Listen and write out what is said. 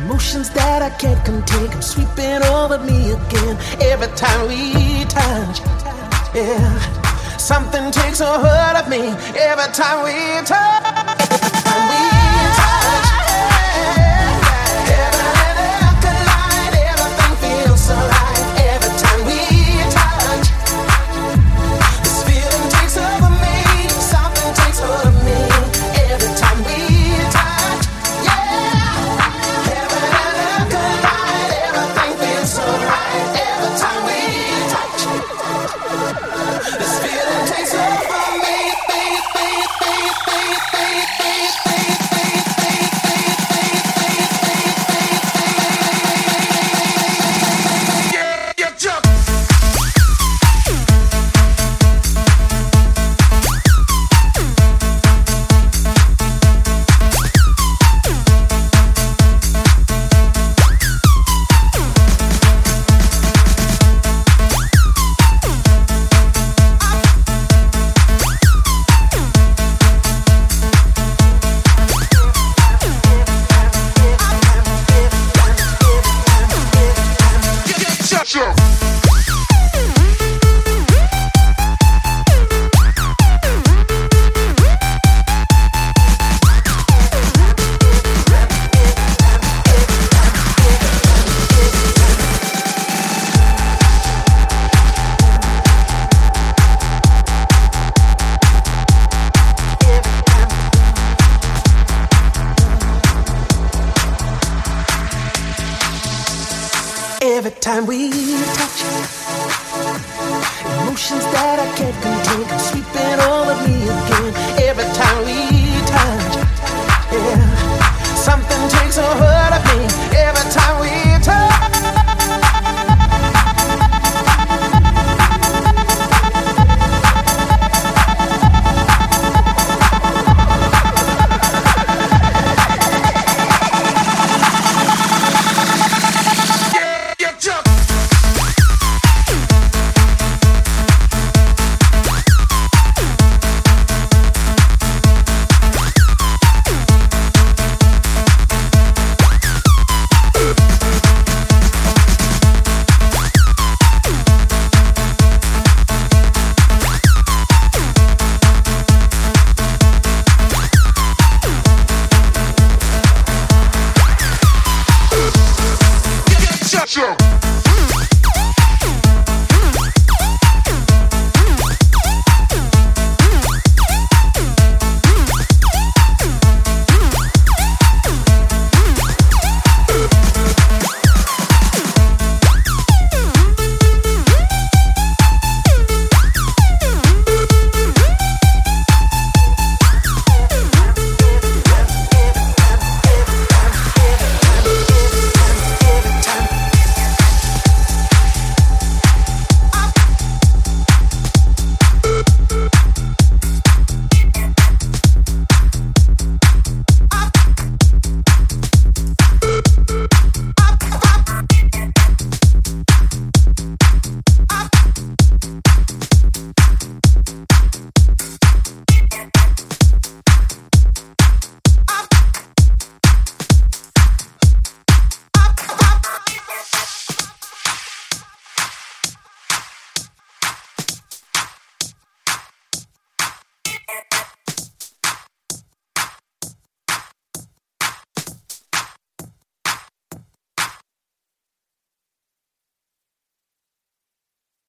Emotions that I can't contain come sweeping over me again. Every time we touch, yeah, something takes a hold of me. Every time we touch, heaven and earth collide. Everything feels so right. Every time we touch, this feeling takes over me. Something takes hold of me. Every time we touch, yeah, heaven and earth collide. Everything feels so right. Every time we touch, this feeling takes over me. Every time we touch, emotions that I can't contain come sweeping over me again. Every time we touch, yeah, something takes a hold of me. Every time we touch. Sure.